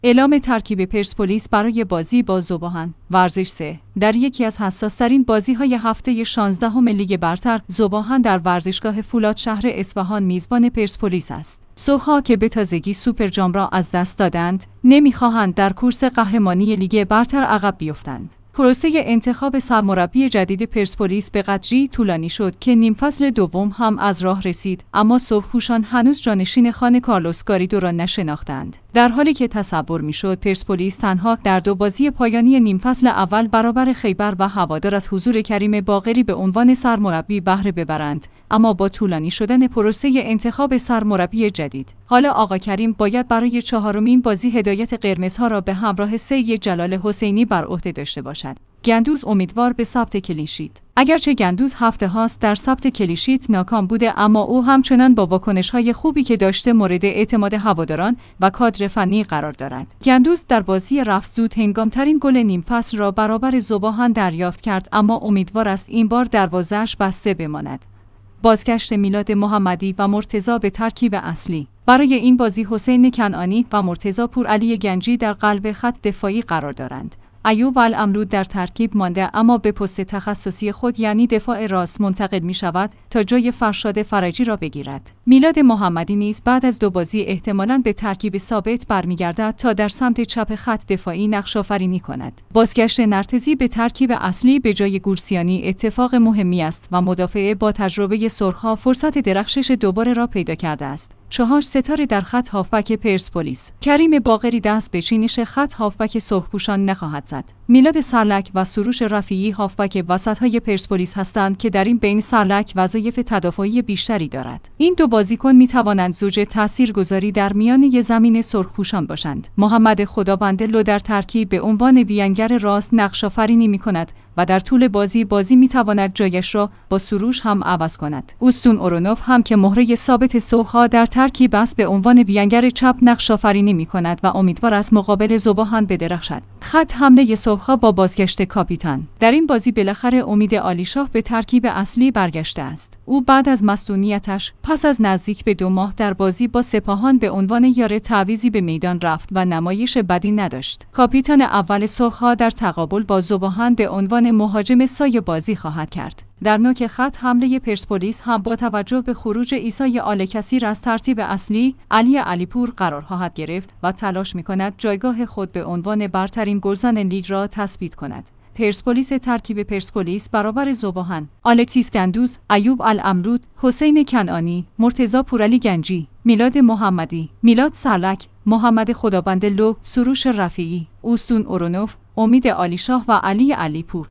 اعلام ترکیب پرسپولیس برای بازی با ذوباهن. ورزش 3. در یکی از حساس‌ترین بازی‌های هفته 16 لیگ برتر، ذوباهن در ورزشگاه فولاد شهر اصفهان میزبان پرسپولیس است. سرخ‌ها که به تازگی سوپر جام را از دست دادند، نمی‌خواهند در کورس قهرمانی لیگ برتر عقب بیفتند. پروسه انتخاب سرمربی جدید پرسپولیس به قدری طولانی شد که نیم فصل دوم هم از راه رسید، اما سرخپوشان هنوز جانشین خانه کارلوس گاریدو را نشناختند. در حالی که تصور می‌شد پرسپولیس تنها در 2 بازی پایانی نیم فصل اول برابر خیبر و هوادار از حضور کریم باقری به عنوان سرمربی بهره ببرند، اما با طولانی شدن پروسه انتخاب سرمربی جدید، حالا آقا کریم باید برای 4مین بازی هدایت قرمزها را به همراه سید جلال حسینی بر عهده داشته باشد. گندوز امیدوار به ثبت کلینشیت. اگرچه گندوز هفته هاست در ثبت کلینشیت ناکام بوده، اما او همچنان با واکنش‌های خوبی که داشته مورد اعتماد هواداران و کادر فنی قرار دارد. گندوز در بازی رفت زود هنگام‌ترین گل نیم فصل را برابر ذوباهن دریافت کرد، اما امیدوار است این بار دروازه‌اش بسته بماند. بازگشت میلاد محمدی و مرتضی به ترکیب اصلی. برای این بازی حسین کنعانی و مرتضی پورعلی گنجی در قلب خط دفاعی قرار دارند. ایوب الامرود در ترکیب مانده، اما به پست تخصصی خود یعنی دفاع راست منتقل می شود تا جای فرشاد فرجی را بگیرد. میلاد محمدی نیز بعد از 2 بازی احتمالاً به ترکیب ثابت برمیگردد تا در سمت چپ خط دفاعی نقش‌آفرینی کند. بازگشت نرتزی به ترکیب اصلی به جای گورسیانی اتفاق مهمی است و مدافع با تجربه سرخ‌ها فرصت درخشش دوباره را پیدا کرده است. 4 ستاره در خط هافبک پرسپولیس. کریم باقری دست به چینش خط هافبک سرخپوشان نخواهد زد. میلاد سرلک و سروش رفیعی هافبک وسط‌های پرسپولیس هستند که در این بین سرلک وظایف تدافعی بیشتری دارد. این 2 بازیکن می‌توانند زوج تاثیرگذاری در میانه زمین سرخپوشان باشند. محمد خدابندلو در ترکیب به عنوان وینگر راست نقش‌آفرینی می‌کند و در طول بازی می‌تواند جایش را با سروش هم عوض کند. اوستون اورونوف هم که مهره ثابت سرخ‌ها در ترکیب است به عنوان وینگر چپ نقش‌آفرینی می‌کند و امیدوار است مقابل ذوباهن بدرخشد. خط حمله سرخ‌ها با بازگشت کاپیتان. در این بازی بالاخره امید عالیشاه به ترکیب اصلی برگشته است. او بعد از مصدومیتش پس از نزدیک به 2 ماه در بازی با سپاهان به عنوان یار تعویضی به میدان رفت و نمایش بدی نداشت. کاپیتان اول سرخ‌ها در تقابل با ذوباهن به عنوان مهاجم سایه بازی خواهد کرد. در نوک خط حمله پرسپولیس هم با توجه به خروج عیسی آل‌کثیر از ترتیب اصلی، علی علیپور قرار خواهد گرفت و تلاش می‌کند جایگاه خود به عنوان برترین گلزن لیگ را تثبیت کند. پرسپولیس ترکیب پرسپولیس برابر ذوباهن: الکسیس گندوز، ایوب الامرود، حسین کنعانی، مرتضی پورعلی گنجی، میلاد محمدی، میلاد سرلک، محمد خدابندلو، سروش رفیعی، اوستون اورونوف، امید عالیشاه و علی علیپور.